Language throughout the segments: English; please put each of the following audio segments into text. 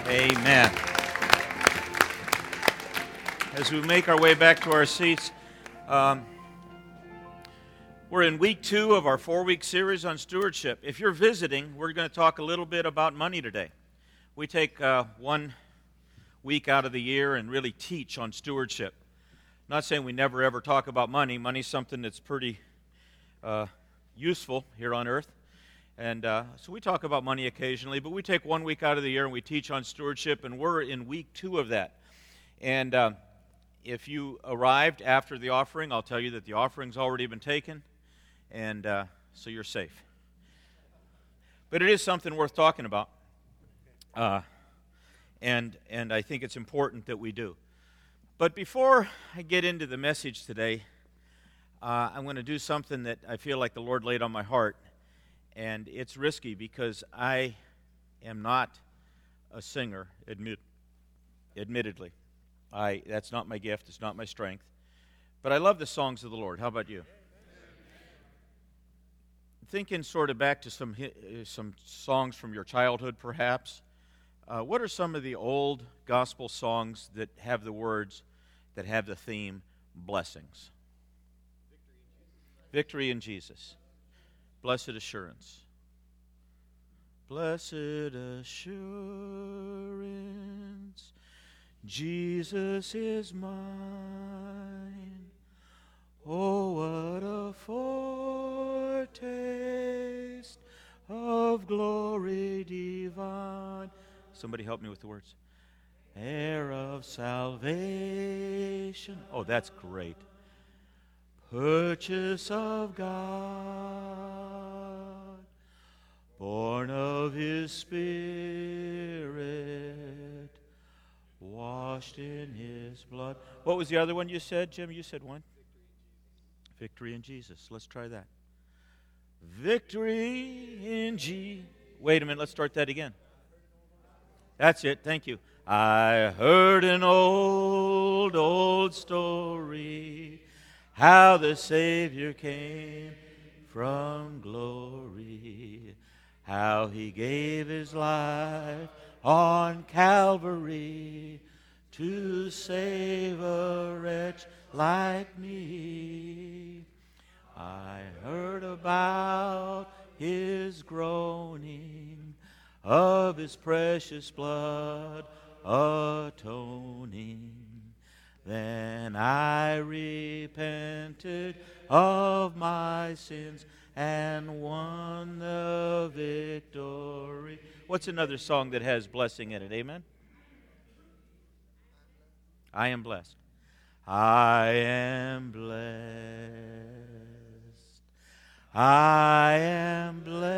Amen. As we make our way back to our seats, we're in week 2 of our 4-week series on stewardship. If you're visiting, we're going to talk a little bit about money today. We take 1 week out of the year and really teach on stewardship. Not saying we never ever talk about money. Money's something that's pretty useful here on earth. And so we talk about money occasionally, but we take 1 week out of the year and we teach on stewardship, and we're in week 2 of that. And if you arrived after the offering, I'll tell you that the offering's already been taken, and so you're safe. But it is something worth talking about, and I think it's important that we do. But before I get into the message today, I'm going to do something that I feel like the Lord laid on my heart. And it's risky because I am not a singer, admittedly. That's not my gift, it's not my strength. But I love the songs of the Lord. How about you? Thinking sort of back to some songs from your childhood, perhaps. What are some of the old gospel songs that have the words, that have the theme, blessings? Victory in Jesus. Blessed assurance. Blessed assurance, Jesus is mine. Oh, what a foretaste of glory divine. Somebody help me with the words. Heir of salvation. Oh, that's great. Purchase of God, born of His Spirit, washed in His blood. What was the other one you said, Jim? You said one? Victory in Jesus. Let's try that. Victory in Jesus. Wait a minute, let's start that again. That's it, thank you. I heard an old story, how the Savior came from glory, how He gave His life on Calvary to save a wretch like me. I heard about His groaning, of His precious blood atoning. Then I repented of my sins and won the victory. What's another song that has blessing in it? Amen? I am blessed. I am blessed. I am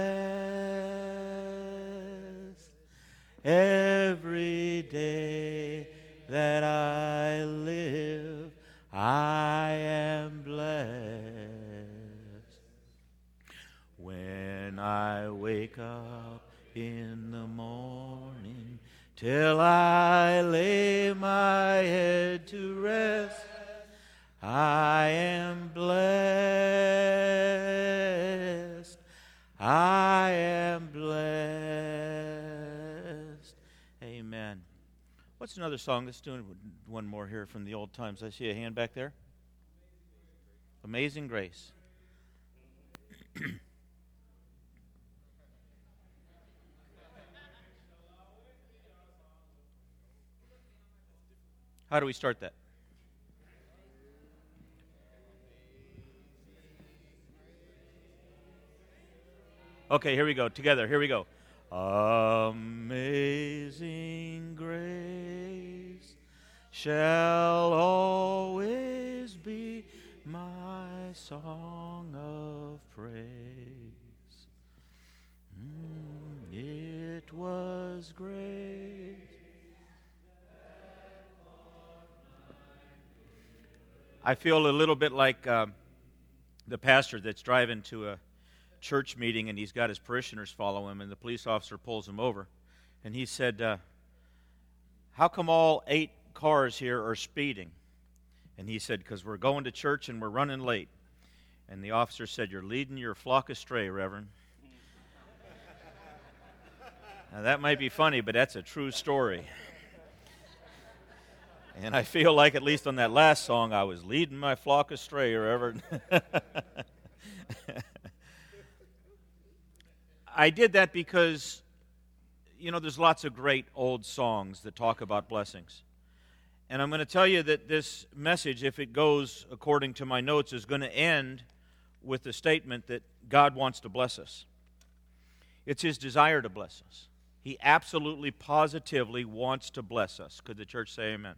blessed every day that I live. I am blessed. When I wake up in the morning, till I lay my head to rest, I am blessed. I am blessed. Amen. What's another song? Let's do one more here from the old times. I see a hand back there. Amazing Grace. How do we start that? Okay, here we go. Together, here we go. Amazing grace shall always be my song of praise. It was grace. I feel a little bit like the pastor that's driving to a church meeting and he's got his parishioners follow him, and the police officer pulls him over. And he said, how come all 8 cars here are speeding? And he said, because we're going to church and we're running late. And the officer said, you're leading your flock astray, Reverend. Now, that might be funny, but that's a true story. And I feel like, at least on that last song, I was leading my flock astray or ever. I did that because, there's lots of great old songs that talk about blessings. And I'm going to tell you that this message, if it goes according to my notes, is going to end with the statement that God wants to bless us. It's His desire to bless us. He absolutely, positively wants to bless us. Could the church say amen?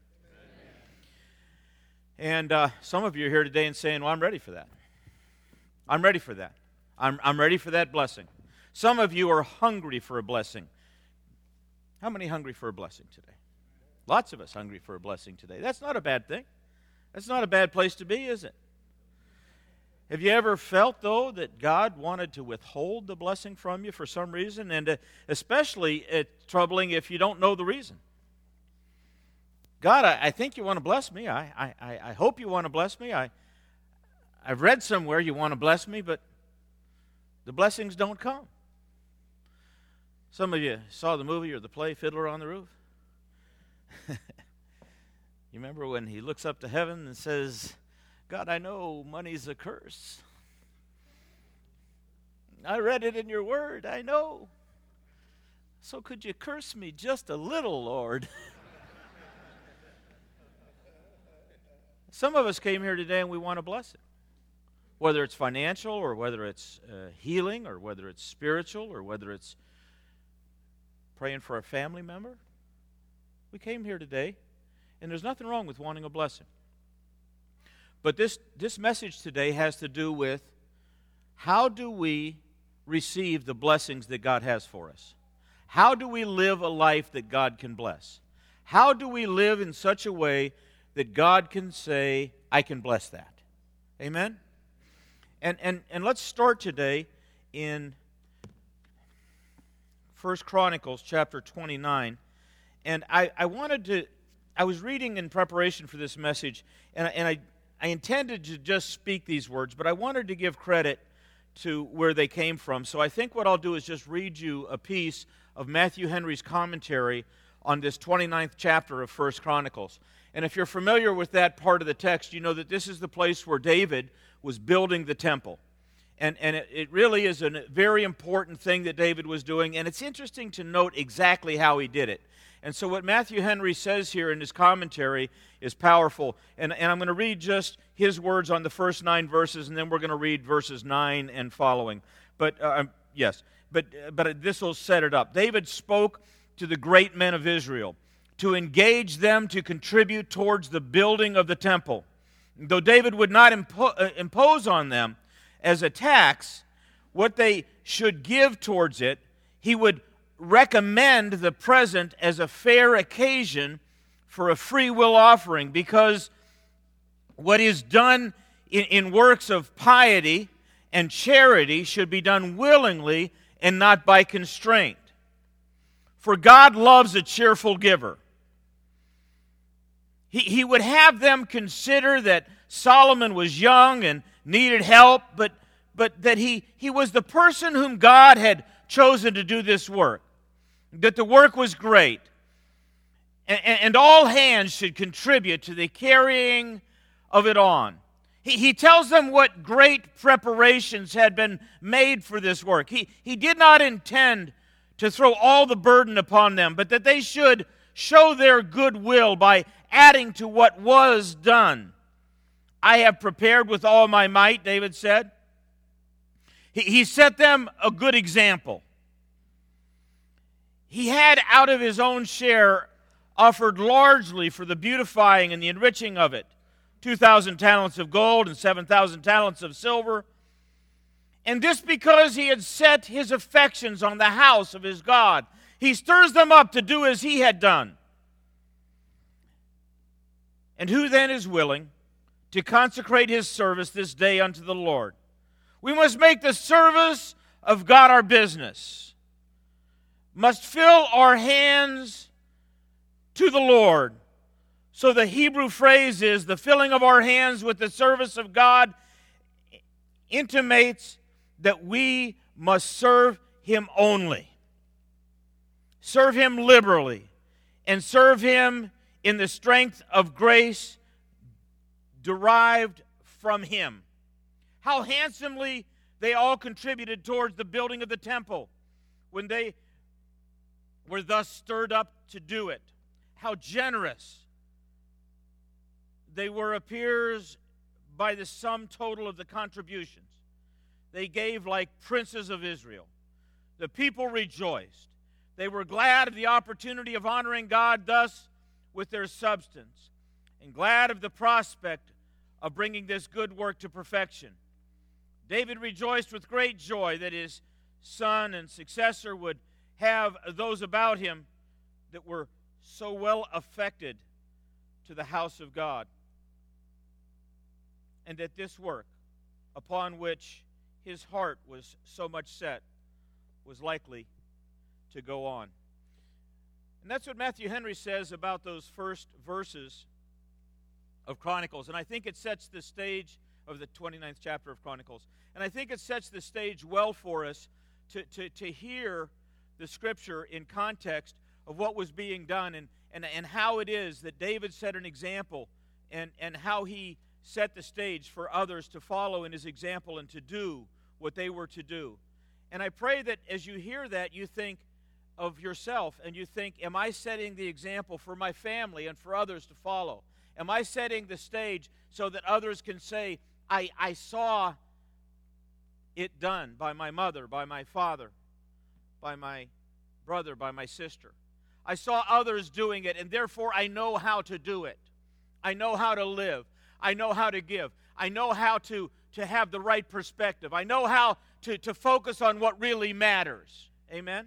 And some of you are here today and saying, well, I'm ready for that. I'm ready for that. I'm ready for that blessing. Some of you are hungry for a blessing. How many hungry for a blessing today? Lots of us hungry for a blessing today. That's not a bad thing. That's not a bad place to be, is it? Have you ever felt, though, that God wanted to withhold the blessing from you for some reason? And especially troubling if you don't know the reason. God, I think you want to bless me. I hope you want to bless me. I've read somewhere you want to bless me, but the blessings don't come. Some of you saw the movie or the play Fiddler on the Roof. You remember when he looks up to heaven and says, God, I know money's a curse. I read it in your word, I know. So could you curse me just a little, Lord? Some of us came here today and we want to bless it. Whether it's financial or whether it's healing or whether it's spiritual or whether it's praying for a family member. We came here today and there's nothing wrong with wanting a blessing. But this message today has to do with how do we receive the blessings that God has for us? How do we live a life that God can bless? How do we live in such a way that God can say, I can bless that? Amen? And let's start today in 1 Chronicles chapter 29. And I was reading in preparation for this message, and I intended to just speak these words, but I wanted to give credit to where they came from. So I think what I'll do is just read you a piece of Matthew Henry's commentary on this 29th chapter of 1 Chronicles. And if you're familiar with that part of the text, you know that this is the place where David was building the temple. And it really is a very important thing that David was doing, and it's interesting to note exactly how he did it. And so what Matthew Henry says here in his commentary is powerful. And I'm going to read just his words on the first 9 verses, and then we're going to read verses 9 and following. But this will set it up. David spoke to the great men of Israel to engage them to contribute towards the building of the temple. Though David would not impose on them as a tax what they should give towards it, he would recommend the present as a fair occasion for a free will offering, because what is done in works of piety and charity should be done willingly and not by constraint. For God loves a cheerful giver. He would have them consider that Solomon was young and needed help, but that he was the person whom God had chosen to do this work, that the work was great, and all hands should contribute to the carrying of it on. He tells them what great preparations had been made for this work. He did not intend to throw all the burden upon them, but that they should show their goodwill by adding to what was done. I have prepared with all my might, David said. He set them a good example. He had out of his own share offered largely for the beautifying and the enriching of it, 2,000 talents of gold and 7,000 talents of silver. And this because he had set his affections on the house of his God. He stirs them up to do as he had done. And who then is willing to consecrate his service this day unto the Lord? We must make the service of God our business. Must fill our hands to the Lord. So the Hebrew phrase is, the filling of our hands with the service of God intimates that we must serve Him only. serve Him liberally, and serve Him in the strength of grace derived from Him. How handsomely they all contributed towards the building of the temple when they were thus stirred up to do it. How generous they were appears by the sum total of the contributions. They gave like princes of Israel. The people rejoiced. They were glad of the opportunity of honoring God thus with their substance, and glad of the prospect of bringing this good work to perfection. David rejoiced with great joy that his son and successor would have those about him that were so well affected to the house of God, and that this work, upon which his heart was so much set, was likely to go on. And that's what Matthew Henry says about those first verses of Chronicles. And I think it sets the stage of the 29th chapter of Chronicles. And I think it sets the stage well for us to hear the Scripture in context of what was being done and how it is that David set an example and how he set the stage for others to follow in his example and to do what they were to do. And I pray that as you hear that, you think of yourself and you think, am I setting the example for my family and for others to follow? Am I setting the stage so that others can say, I saw it done by my mother, by my father, by my brother, by my sister. I saw others doing it, and therefore I know how to do it. I know how to live. I know how to give. I know how to have the right perspective. I know how to focus on what really matters. Amen?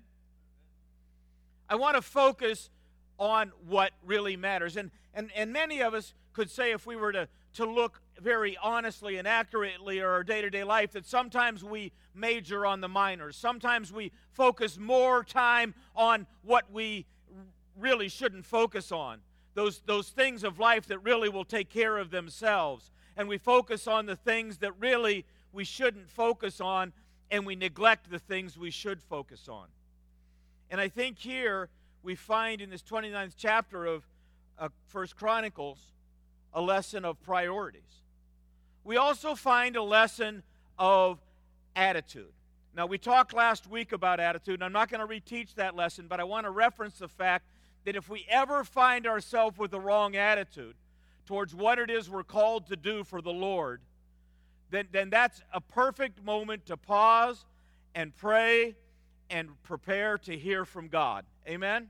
I want to focus on what really matters. And many of us could say, if we were to look very honestly and accurately at our day-to-day life, that sometimes we major on the minors. Sometimes we focus more time on what we really shouldn't focus on. Those things of life that really will take care of themselves. And we focus on the things that really we shouldn't focus on, and we neglect the things we should focus on. And I think here we find in this 29th chapter of 1 Chronicles a lesson of priorities. We also find a lesson of attitude. Now, we talked last week about attitude, and I'm not going to reteach that lesson, but I want to reference the fact that if we ever find ourselves with the wrong attitude towards what it is we're called to do for the Lord, then that's a perfect moment to pause and pray and prepare to hear from God. Amen?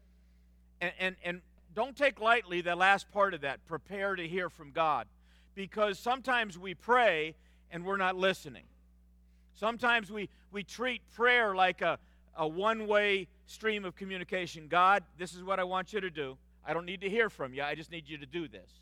And don't take lightly the last part of that, prepare to hear from God, because sometimes we pray and we're not listening. Sometimes we treat prayer like a one-way stream of communication. God, this is what I want you to do. I don't need to hear from you. I just need you to do this.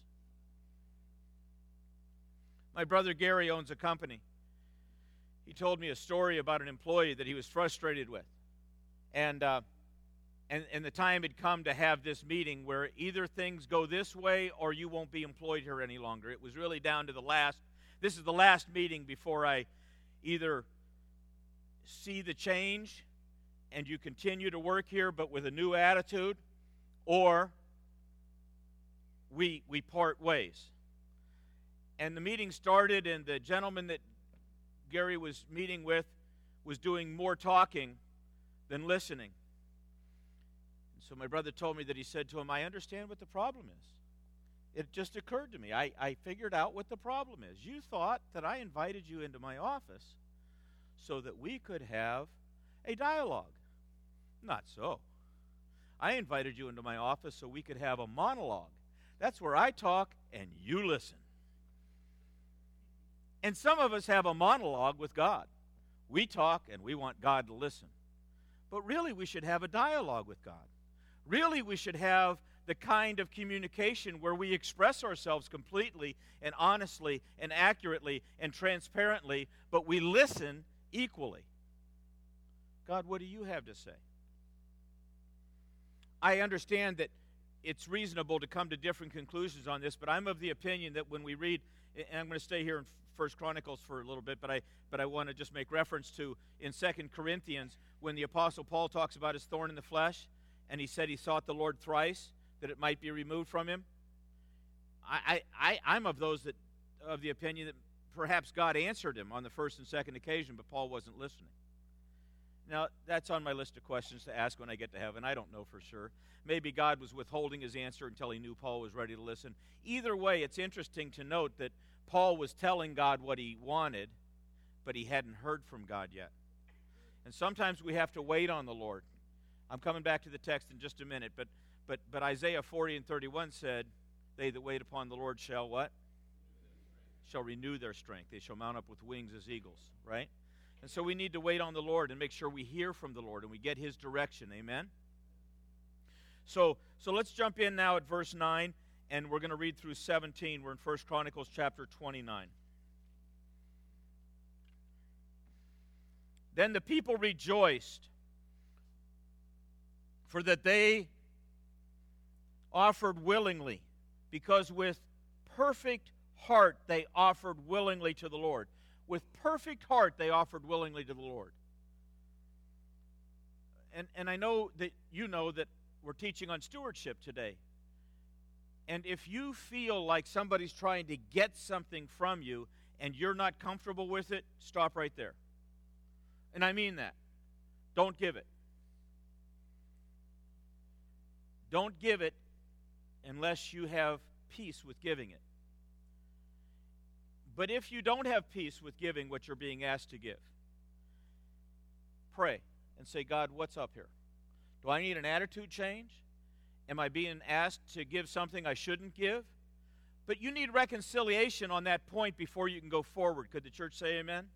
My brother Gary owns a company. He told me a story about an employee that he was frustrated with. And the time had come to have this meeting where either things go this way or you won't be employed here any longer. It was really down to this is the last meeting before I either see the change and you continue to work here but with a new attitude, or we part ways. And the meeting started, and the gentleman that Gary was meeting with was doing more talking than listening. So my brother told me that he said to him, I understand what the problem is. It just occurred to me. I figured out what the problem is. You thought that I invited you into my office so that we could have a dialogue. Not so. I invited you into my office so we could have a monologue. That's where I talk and you listen. And some of us have a monologue with God. We talk and we want God to listen. But really we should have a dialogue with God. Really we should have the kind of communication where we express ourselves completely and honestly and accurately and transparently, but we listen equally. God, what do you have to say? I understand that it's reasonable to come to different conclusions on this, but I'm of the opinion that when we read, and I'm going to stay here in 1 Chronicles for a little bit, but I want to just make reference to in 2 Corinthians when the Apostle Paul talks about his thorn in the flesh. and he said he sought the Lord thrice that it might be removed from him. I'm of the opinion that perhaps God answered him on the first and second occasion, but Paul wasn't listening. Now, that's on my list of questions to ask when I get to heaven. I don't know for sure. Maybe God was withholding his answer until he knew Paul was ready to listen. Either way, it's interesting to note that Paul was telling God what he wanted, but he hadn't heard from God yet. And sometimes we have to wait on the Lord. I'm coming back to the text in just a minute, but Isaiah 40 and 31 said, "They that wait upon the Lord shall" what? Shall renew their strength. They shall mount up with wings as eagles, right? And so we need to wait on the Lord and make sure we hear from the Lord and we get his direction. Amen? So let's jump in now at verse 9, and we're going to read through 17. We're in 1 Chronicles chapter 29. Then the people rejoiced, for that they offered willingly, because with perfect heart they offered willingly to the Lord. With perfect heart they offered willingly to the Lord. And I know that you know that we're teaching on stewardship today. And if you feel like somebody's trying to get something from you and you're not comfortable with it, stop right there. And I mean that. Don't give it. Don't give it unless you have peace with giving it. But if you don't have peace with giving what you're being asked to give, pray and say, God, what's up here? Do I need an attitude change? Am I being asked to give something I shouldn't give? But you need reconciliation on that point before you can go forward. Could the church say amen?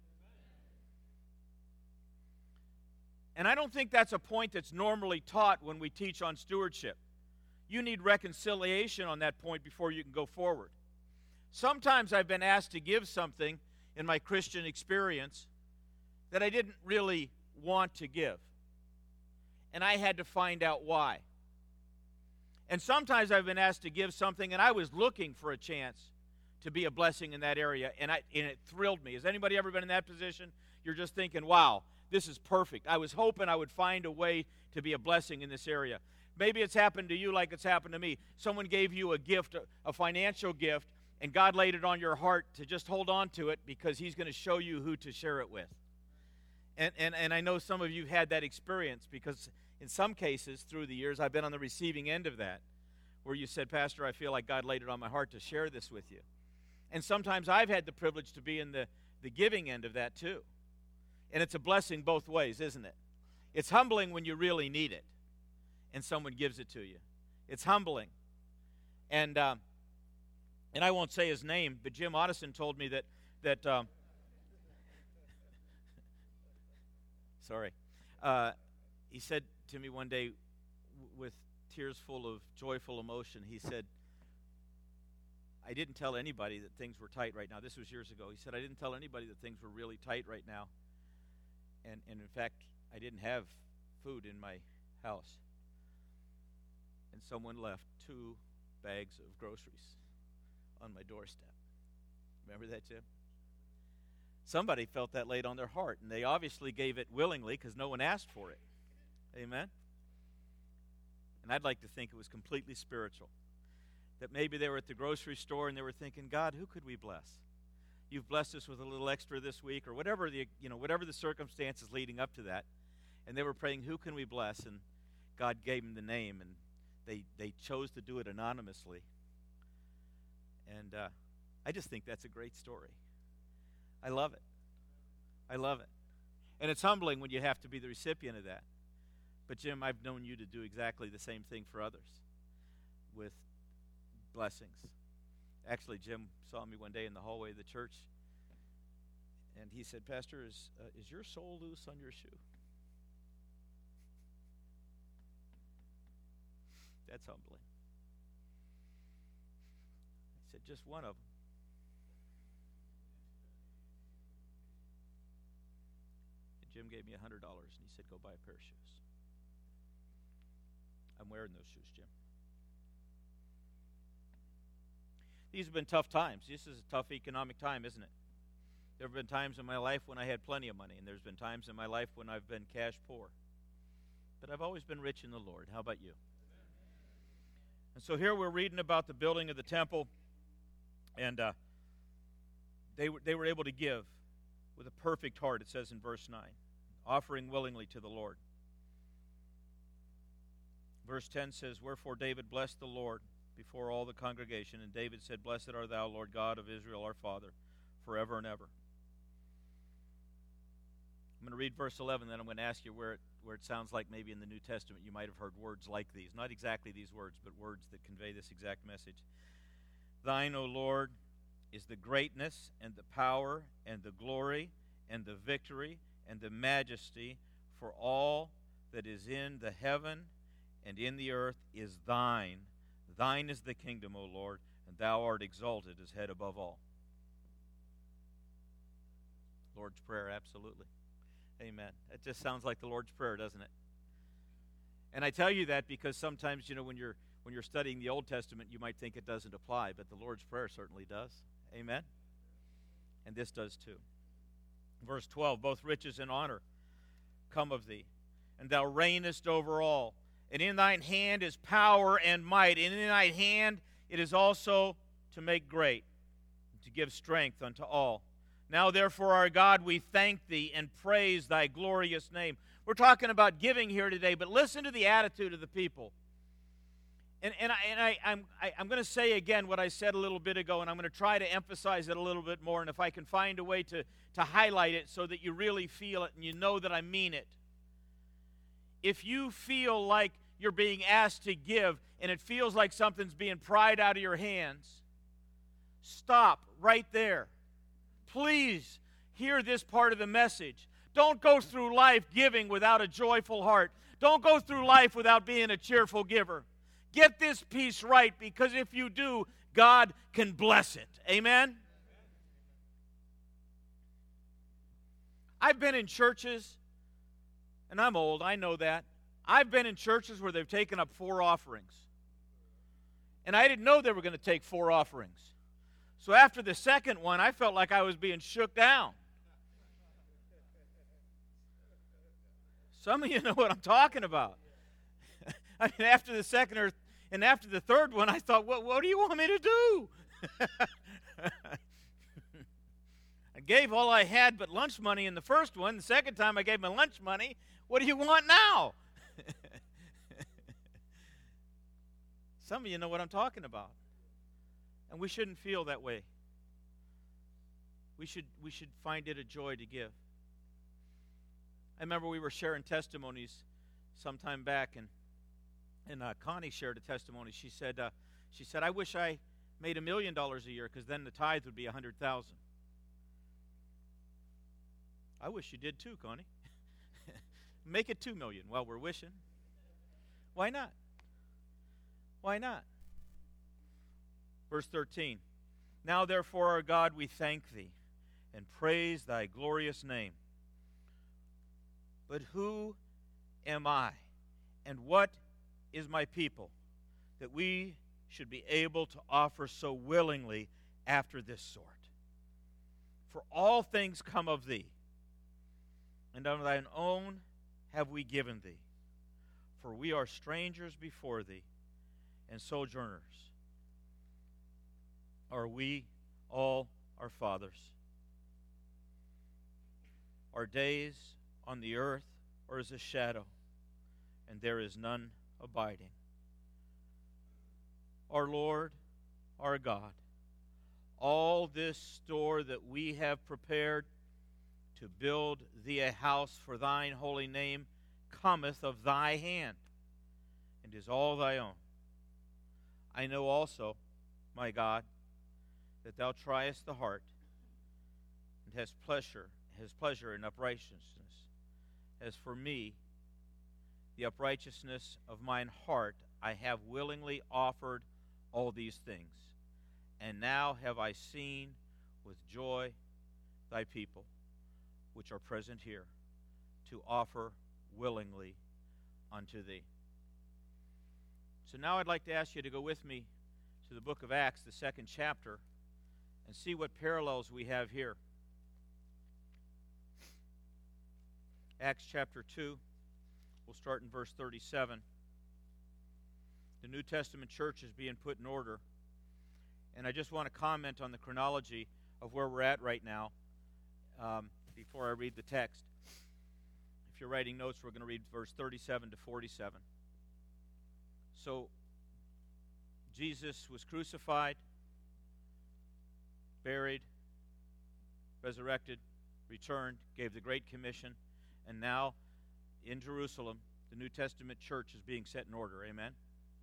And I don't think that's a point that's normally taught when we teach on stewardship. You need reconciliation on that point before you can go forward. Sometimes I've been asked to give something in my Christian experience that I didn't really want to give. And I had to find out why. And sometimes I've been asked to give something and I was looking for a chance to be a blessing in that area, and it thrilled me. Has anybody ever been in that position? You're just thinking, wow, this is perfect. I was hoping I would find a way to be a blessing in this area. Maybe it's happened to you like it's happened to me. Someone gave you a gift, a financial gift, and God laid it on your heart to just hold on to it because he's going to show you who to share it with. And I know some of you had that experience because in some cases through the years I've been on the receiving end of that, where you said, Pastor, I feel like God laid it on my heart to share this with you. And sometimes I've had the privilege to be in the giving end of that too. And it's a blessing both ways, isn't it? It's humbling when you really need it and someone gives it to you. It's humbling. And I won't say his name, but Jim Otteson told me that sorry. He said to me one day with tears full of joyful emotion, he said, I didn't tell anybody that things were tight right now. This was years ago. He said, I didn't tell anybody that things were really tight right now. And in fact, I didn't have food in my house. And someone left 2 bags of groceries on my doorstep. Remember that, Jim? Somebody felt that laid on their heart, and they obviously gave it willingly because no one asked for it. Amen? And I'd like to think it was completely spiritual. That maybe they were at the grocery store and they were thinking, God, who could we bless? You've blessed us with a little extra this week, or whatever the circumstances leading up to that. And they were praying, who can we bless? And God gave them the name, and they chose to do it anonymously. And I just think that's a great story. I love it. I love it. And it's humbling when you have to be the recipient of that. But Jim, I've known you to do exactly the same thing for others with blessings. Actually, Jim saw me one day in the hallway of the church, and he said, Pastor, is your soul loose on your shoe? That's humbling. I said, just one of them. And Jim gave me $100, and he said, go buy a pair of shoes. I'm wearing those shoes, Jim. These have been tough times. This is a tough economic time, isn't it? There have been times in my life when I had plenty of money, and there's been times in my life when I've been cash poor. but I've always been rich in the Lord. How about you? And so here we're reading about the building of the temple, and they were able to give with a perfect heart, it says in verse 9, offering willingly to the Lord. Verse 10 says, Wherefore David blessed the Lord before all the congregation, and David said, Blessed art thou, Lord God of Israel, our Father, forever and ever. I'm going to read verse 11, then I'm going to ask you where it sounds like maybe in the New Testament you might have heard words like these. Not exactly these words, but words that convey this exact message. Thine, O Lord, is the greatness and the power and the glory and the victory and the majesty, for all that is in the heaven and in the earth is thine. Thine is the kingdom, O Lord, and thou art exalted as head above all. Lord's Prayer, absolutely. Amen. It just sounds like the Lord's Prayer, doesn't it? And I tell you that because sometimes, when you're studying the Old Testament, you might think it doesn't apply, but the Lord's Prayer certainly does. Amen? And this does too. Verse 12, both riches and honor come of thee, and thou reignest over all. And in thine hand is power and might, and in thine hand it is also to make great, to give strength unto all. Now, therefore, our God, we thank thee and praise thy glorious name. We're talking about giving here today, but listen to the attitude of the people. I'm going to say again what I said a little bit ago, and I'm going to try to emphasize it a little bit more, and if I can find a way to highlight it so that you really feel it and you know that I mean it. If you feel like you're being asked to give and it feels like something's being pried out of your hands, stop right there. Please hear this part of the message. Don't go through life giving without a joyful heart. Don't go through life without being a cheerful giver. Get this piece right, because if you do, God can bless it. Amen? I've been in churches, and I'm old, I know that. I've been in churches where they've taken up 4 offerings. And I didn't know they were going to take 4 offerings. So after the second one, I felt like I was being shook down. Some of you know what I'm talking about. I mean, after the second and after the third one, I thought, what do you want me to do? I gave all I had but lunch money in the first one. The second time I gave my lunch money. What do you want now? Some of you know what I'm talking about. And we shouldn't feel that way. We should find it a joy to give. I remember we were sharing testimonies sometime back, and Connie shared a testimony. She said, I wish I made $1 million a year, because then the tithe would be $100,000. I wish you did too, Connie. Make it $2 million while we're wishing. Why not? Why not? Verse 13. Now therefore, our God, we thank thee and praise thy glorious name. But who am I, and what is my people, that we should be able to offer so willingly after this sort? For all things come of thee, and of thine own have we given thee. For we are strangers before thee, and sojourners are we all our fathers. Our days on the earth are as a shadow, and there is none abiding. Our Lord, our God, all this store that we have prepared to build thee a house for thine holy name cometh of thy hand, and is all thy own. I know also, my God, that thou triest the heart, and hast pleasure in uprightness. As for me, the uprightness of mine heart, I have willingly offered all these things. And now have I seen with joy thy people, which are present here, to offer willingly unto thee. So now I'd like to ask you to go with me to the book of Acts, the 2nd chapter, and see what parallels we have here. Acts chapter 2. We'll start in verse 37. The New Testament church is being put in order. And I just want to comment on the chronology of where we're at right now before I read the text. If you're writing notes, we're going to read verse 37 to 47. So, Jesus was crucified, buried, resurrected, returned, gave the Great Commission, and now in Jerusalem, the New Testament church is being set in order. Amen?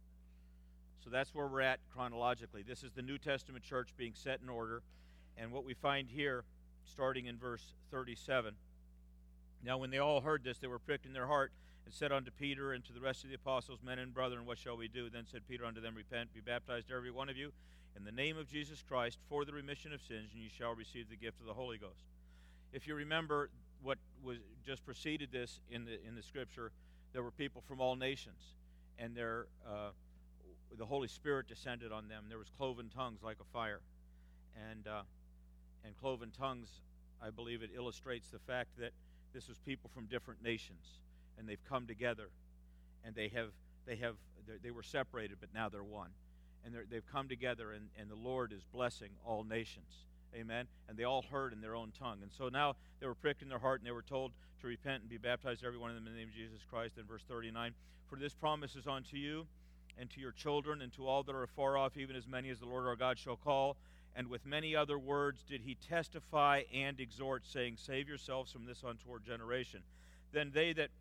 So that's where we're at chronologically. This is the New Testament church being set in order. And what we find here, starting in verse 37, now when they all heard this, they were pricked in their heart, and said unto Peter and to the rest of the apostles, Men and brethren, what shall we do? Then said Peter unto them, Repent, be baptized every one of you, in the name of Jesus Christ, for the remission of sins, and ye shall receive the gift of the Holy Ghost. If you remember what was just preceded this in the Scripture, there were people from all nations, and the Holy Spirit descended on them. There was cloven tongues like a fire, and cloven tongues, I believe it illustrates the fact that this was people from different nations, and they've come together, and they were separated, but now they're one, and they've come together, and the Lord is blessing all nations. Amen. And they all heard in their own tongue. And so now they were pricked in their heart, and they were told to repent and be baptized, every one of them, in the name of Jesus Christ. In verse 39, For this promise is unto you, and to your children, and to all that are afar off, even as many as the Lord our God shall call. And with many other words did he testify and exhort, saying, Save yourselves from this untoward generation. Then they that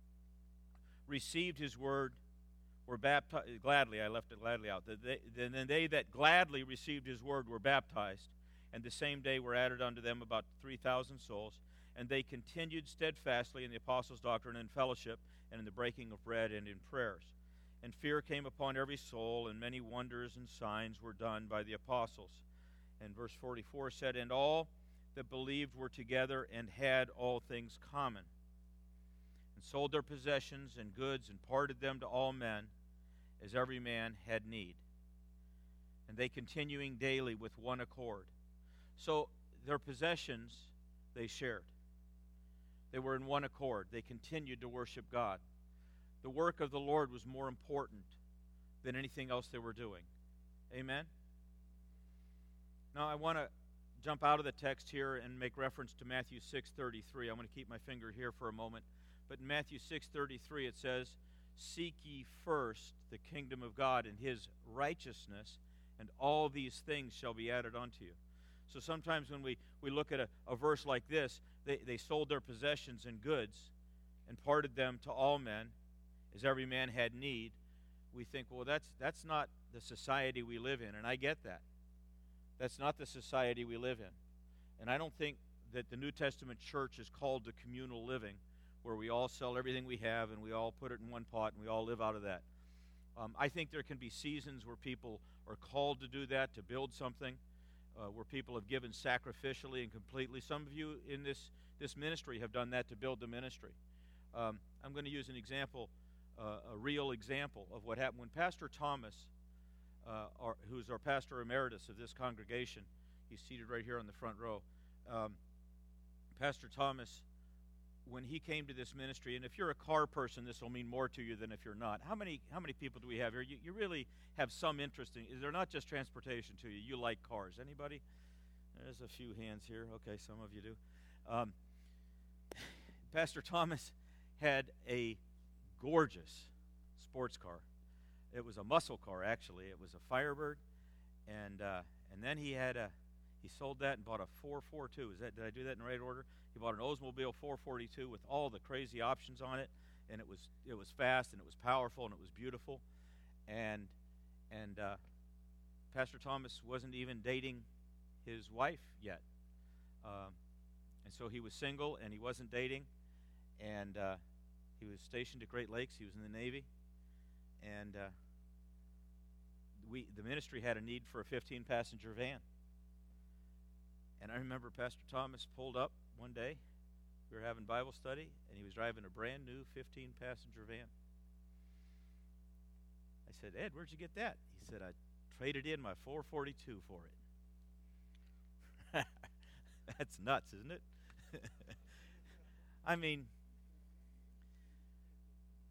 received his word were baptized gladly. I left it gladly out. Then they that gladly received his word were baptized. And the same day were added unto them about 3,000 souls. And they continued steadfastly in the apostles' doctrine and fellowship, and in the breaking of bread and in prayers. And fear came upon every soul, and many wonders and signs were done by the apostles. And verse 44 said, And all that believed were together and had all things common, and sold their possessions and goods, and parted them to all men, as every man had need. And they continuing daily with one accord. So their possessions they shared. They were in one accord. They continued to worship God. The work of the Lord was more important than anything else they were doing. Amen? Now I want to jump out of the text here and make reference to Matthew 6:33. I'm going to keep my finger here for a moment. But in Matthew 6:33 it says, Seek ye first the kingdom of God and his righteousness, and all these things shall be added unto you. So sometimes when we look at a verse like this, they sold their possessions and goods and parted them to all men, as every man had need. We think, well, that's not the society we live in, and I get that. That's not the society we live in. And I don't think that the New Testament church is called to communal living, where we all sell everything we have and we all put it in one pot and we all live out of that. I think there can be seasons where people are called to do that, to build something, where people have given sacrificially and completely. Some of you in this ministry have done that to build the ministry. I'm going to use an example, a real example of what happened when Pastor Thomas, who's our pastor emeritus of this congregation, he's seated right here on the front row. Pastor Thomas, when he came to this ministry, and if you're a car person, this will mean more to you than if you're not. How many people do we have here? You really have some interest in. They're not just transportation to you. You like cars. Anybody? There's a few hands here. Okay, some of you do. Pastor Thomas had a gorgeous sports car. It was a muscle car, actually. It was a Firebird, and then he sold that and bought a 442. Did I do that in the right order? He bought an Oldsmobile 442 with all the crazy options on it, and it was fast and it was powerful and it was beautiful, and Pastor Thomas wasn't even dating his wife yet, and so he was single and he wasn't dating, and he was stationed at Great Lakes. He was in the Navy, and the ministry had a need for a 15-passenger van. And I remember Pastor Thomas pulled up one day. We were having Bible study, and he was driving a brand new 15-passenger van. I said, Ed, where'd you get that? He said, I traded in my 442 for it. That's nuts, isn't it? I mean,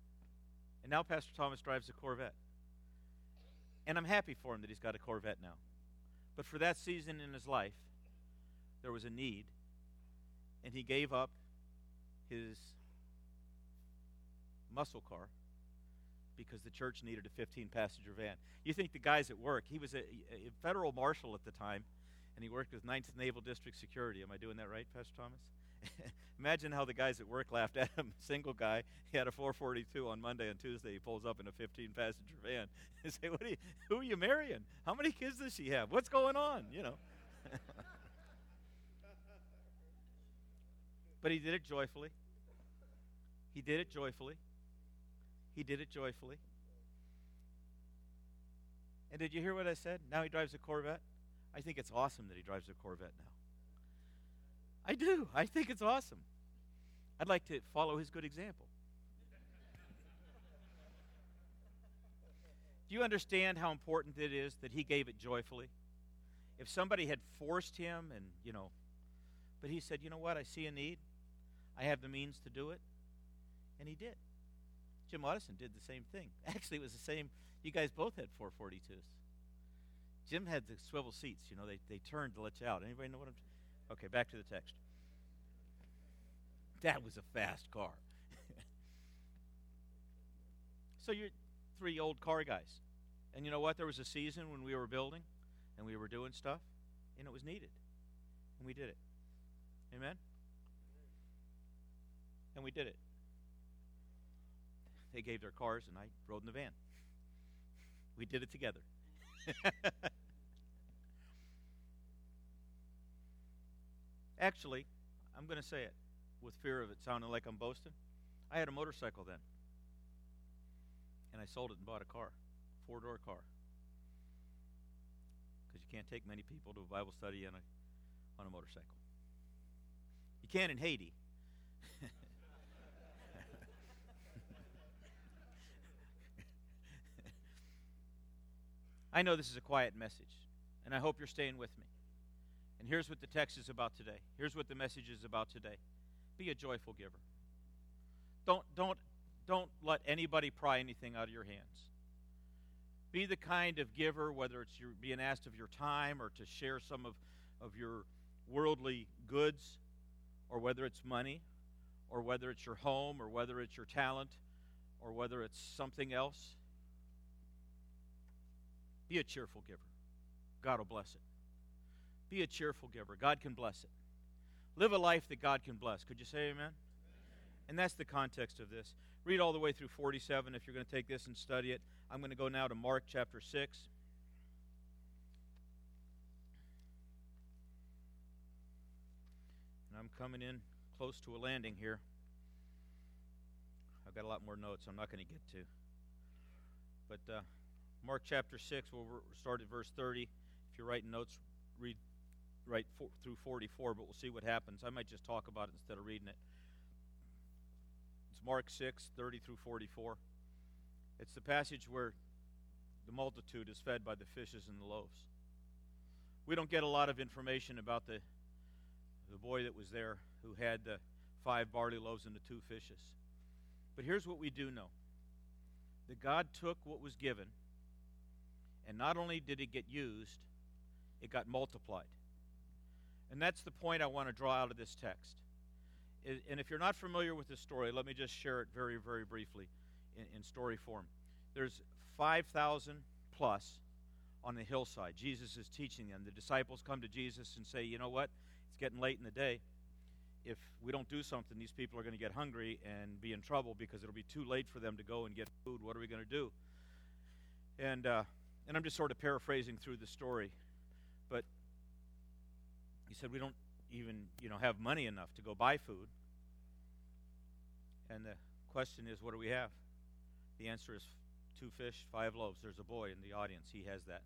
And now Pastor Thomas drives a Corvette. And I'm happy for him that he's got a Corvette now. But for that season in his life, there was a need, and he gave up his muscle car because the church needed a 15-passenger van. You think the guys at work, he was a federal marshal at the time, and he worked with 9th Naval District Security. Am I doing that right, Pastor Thomas? Imagine how the guys at work laughed at him. Single guy, he had a 442 on Monday and Tuesday. He pulls up in a 15-passenger van and say, who are you marrying? How many kids does she have? What's going on? You know. But he did it joyfully. He did it joyfully. He did it joyfully. And did you hear what I said? Now he drives a Corvette. I think it's awesome that he drives a Corvette now. I do. I think it's awesome. I'd like to follow his good example. Do you understand how important it is that he gave it joyfully? If somebody had forced him and, but he said, you know what, I see a need. I have the means to do it. And he did. Jim Addison did the same thing. Actually, it was the same. You guys both had 442s. Jim had the swivel seats. They turned to let you out. Anybody know what I'm saying? Okay, back to the text. That was a fast car. So you're 3 old car guys. And you know what? There was a season when we were building and we were doing stuff, and it was needed. And we did it. Amen? And we did it. They gave their cars, and I rode in the van. We did it together. Actually, I'm going to say it with fear of it sounding like I'm boasting. I had a motorcycle then. And I sold it and bought a car, 4-door car. Because you can't take many people to a Bible study on a motorcycle. You can in Haiti. I know this is a quiet message, and I hope you're staying with me. And here's what the text is about today. Here's what the message is about today. Be a joyful giver. Don't let anybody pry anything out of your hands. Be the kind of giver, whether it's you're being asked of your time or to share some of your worldly goods, or whether it's money, or whether it's your home, or whether it's your talent, or whether it's something else. Be a cheerful giver. God will bless it. Be a cheerful giver. God can bless it. Live a life that God can bless. Could you say amen? And that's the context of this. Read all the way through 47 if you're going to take this and study it. I'm going to go now to Mark chapter 6. And I'm coming in close to a landing here. I've got a lot more notes I'm not going to get to. But Mark chapter 6, we'll start at verse 30. If you're writing notes, read right through 44, but we'll see what happens. I might just talk about it instead of reading it. It's Mark 6, 30 through 44. It's the passage where the multitude is fed by the fishes and the loaves. We don't get a lot of information about the boy that was there who had the 5 barley loaves and the 2 fishes. But here's what we do know. That God took what was given, and not only did it get used, it got multiplied. And that's the point I want to draw out of this text. And if you're not familiar with this story, let me just share it very, very briefly in story form. There's 5,000 plus on the hillside. Jesus is teaching them. The disciples come to Jesus and say, you know what? It's getting late in the day. If we don't do something, these people are going to get hungry and be in trouble because it'll be too late for them to go and get food. What are we going to do? And I'm just sort of paraphrasing through the story. But he said, we don't even, have money enough to go buy food. And the question is, what do we have? The answer is 2 fish, 5 loaves. There's a boy in the audience. He has that.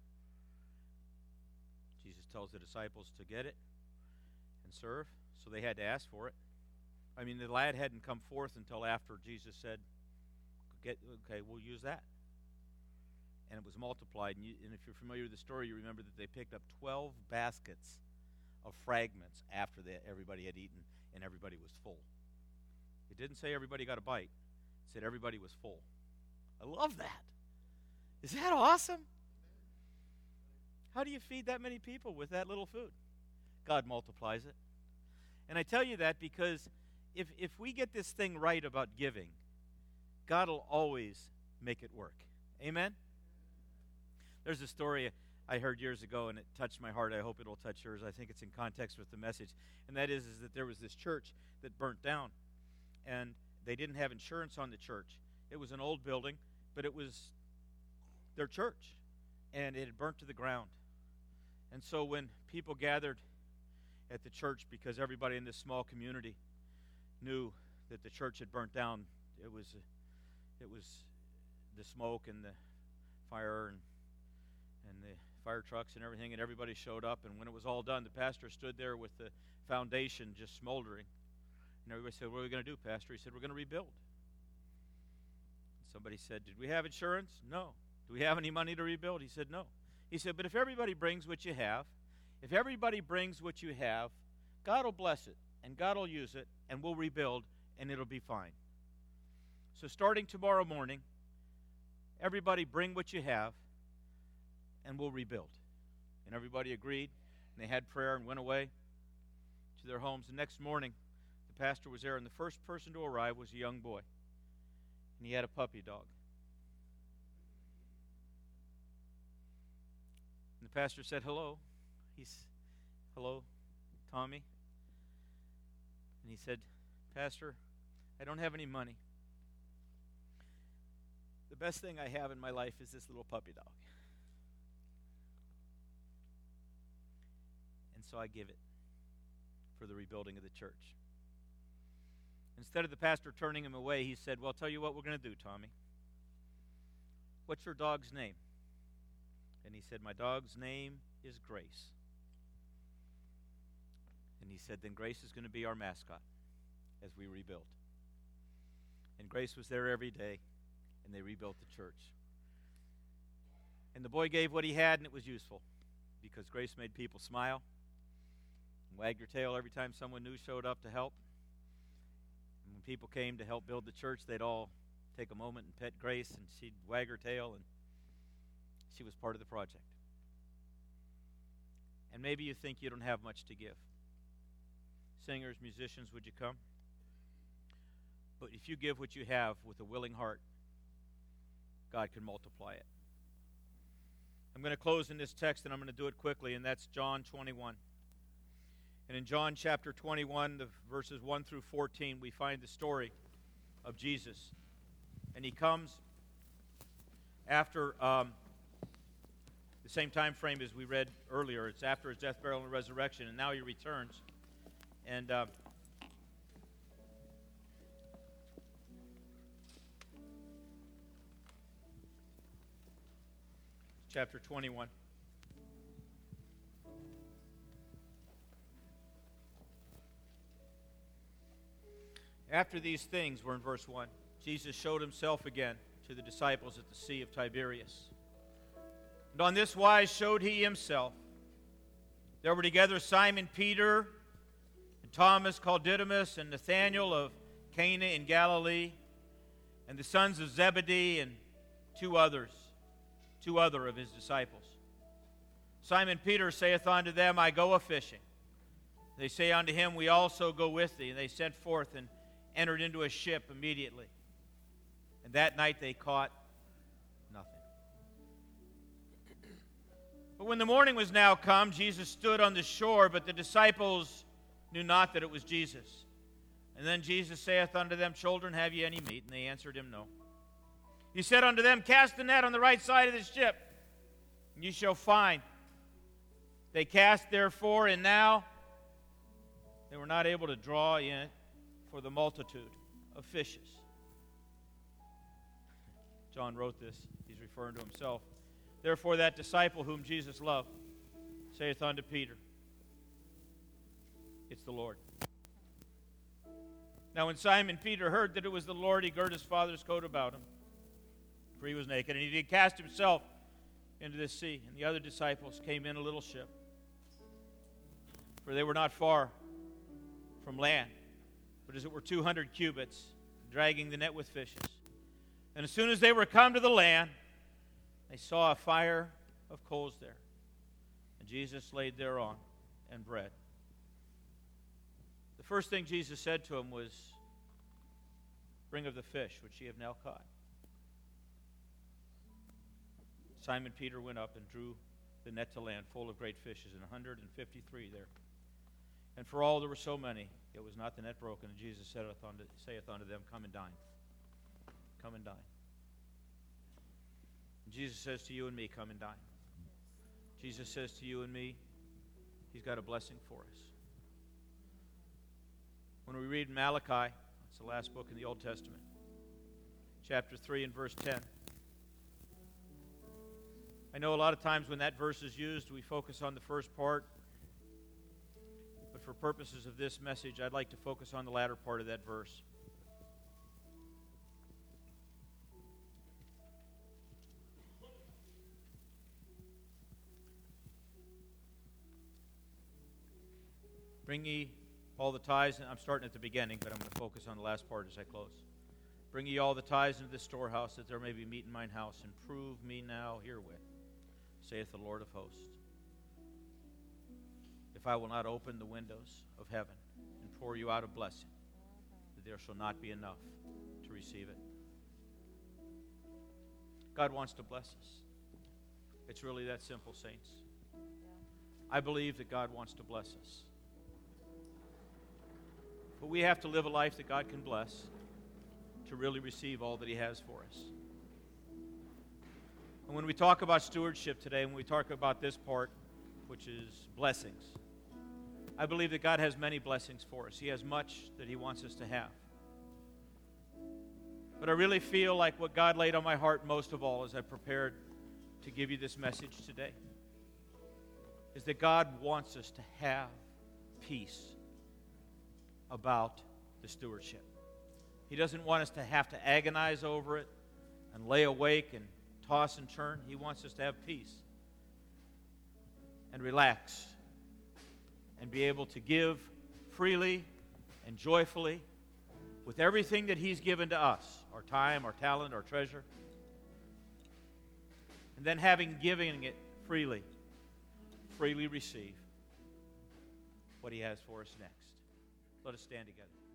Jesus tells the disciples to get it and serve. So they had to ask for it. I mean, the lad hadn't come forth until after Jesus said, okay, we'll use that. And it was multiplied. And if you're familiar with the story, you remember that they picked up 12 baskets of fragments after everybody had eaten, and everybody was full. It didn't say everybody got a bite. It said everybody was full. I love that. Is that awesome? How do you feed that many people with that little food? God multiplies it. And I tell you that because if we get this thing right about giving, God will always make it work. Amen? There's a story I heard years ago, and it touched my heart. I hope it'll touch yours. I think it's in context with the message. And that is that there was this church that burnt down, and they didn't have insurance on the church. It was an old building, but it was their church, and it had burnt to the ground. And so when people gathered at the church, because everybody in this small community knew that the church had burnt down, it was the smoke and the fire and the fire trucks and everything, and everybody showed up. And when it was all done, the pastor stood there with the foundation just smoldering. And everybody said, "What are we going to do, Pastor?" He said, "We're going to rebuild." Somebody said, "Did we have insurance?" "No." "Do we have any money to rebuild?" He said, "No." He said, "But if everybody brings what you have, God will bless it, and God will use it, and we'll rebuild, and it'll be fine. So starting tomorrow morning, everybody bring what you have, and we'll rebuild." And everybody agreed, and they had prayer and went away to their homes. The next morning, the pastor was there, and the first person to arrive was a young boy, and he had a puppy dog. And the pastor said, "Hello." "Hello, Tommy." And he said, "Pastor, I don't have any money. The best thing I have in my life is this little puppy dog. And so I give it for the rebuilding of the church." Instead of the pastor turning him away, he said, "Well, I'll tell you what we're going to do, Tommy. What's your dog's name?" And he said, "My dog's name is Grace." And he said, "Then Grace is going to be our mascot as we rebuild." And Grace was there every day, and they rebuilt the church. And the boy gave what he had, and it was useful, because Grace made people smile and wag your tail every time someone new showed up to help. And when people came to help build the church, they'd all take a moment and pet Grace, and she'd wag her tail, and she was part of the project. And maybe you think you don't have much to give. Singers, musicians, would you come? But if you give what you have with a willing heart, God can multiply it. I'm going to close in this text, and I'm going to do it quickly, and that's John 21. And in John chapter 21, the verses 1 through 14, we find the story of Jesus. And he comes after the same time frame as we read earlier. It's after his death, burial, and resurrection, and now he returns. And chapter 21. After these things, we're in verse 1, Jesus showed himself again to the disciples at the Sea of Tiberias. And on this wise showed he himself. There were together Simon Peter, and Thomas called Didymus, and Nathanael of Cana in Galilee, and the sons of Zebedee, and two other of his disciples. Simon Peter saith unto them, I go a-fishing. They say unto him, We also go with thee. And they set forth and entered into a ship immediately. And that night they caught nothing. But when the morning was now come, Jesus stood on the shore, but the disciples knew not that it was Jesus. And then Jesus saith unto them, Children, have ye any meat? And they answered him, No. He said unto them, Cast the net on the right side of the ship, and ye shall find. They cast therefore, and now they were not able to draw in for the multitude of fishes. John wrote this. He's referring to himself. Therefore that disciple whom Jesus loved saith unto Peter, It's the Lord. Now when Simon Peter heard that it was the Lord, he girt his father's coat about him, for he was naked, and he did cast himself into the sea. And the other disciples came in a little ship, for they were not far from land, but as it were 200 cubits, dragging the net with fishes. And as soon as they were come to the land, they saw a fire of coals there, and Jesus laid thereon, and bread. The first thing Jesus said to him was, "Bring of the fish, which ye have now caught." Simon Peter went up and drew the net to land full of great fishes, and 153 there. And for all there were so many, it was not the net broken. And Jesus saith unto them, "Come and dine." Come and dine. And Jesus says to you and me, come and dine. Jesus says to you and me, He's got a blessing for us. When we read Malachi, it's the last book in the Old Testament, chapter 3 and verse 10. I know a lot of times when that verse is used, we focus on the first part. But for purposes of this message, I'd like to focus on the latter part of that verse. Bring ye all the tithes, and I'm starting at the beginning, but I'm going to focus on the last part as I close. Bring ye all the tithes into the storehouse, that there may be meat in mine house, and prove me now herewith, saith the Lord of hosts, if I will not open the windows of heaven and pour you out a blessing, that there shall not be enough to receive it. God wants to bless us. It's really that simple, saints. I believe that God wants to bless us. But we have to live a life that God can bless to really receive all that He has for us. And when we talk about stewardship today, when we talk about this part, which is blessings, I believe that God has many blessings for us. He has much that He wants us to have. But I really feel like what God laid on my heart most of all as I prepared to give you this message today is that God wants us to have peace about the stewardship. He doesn't want us to have to agonize over it and lay awake and toss and turn. He wants us to have peace and relax and be able to give freely and joyfully with everything that He's given to us, our time, our talent, our treasure. And then having given it freely receive what He has for us next. Let us stand together.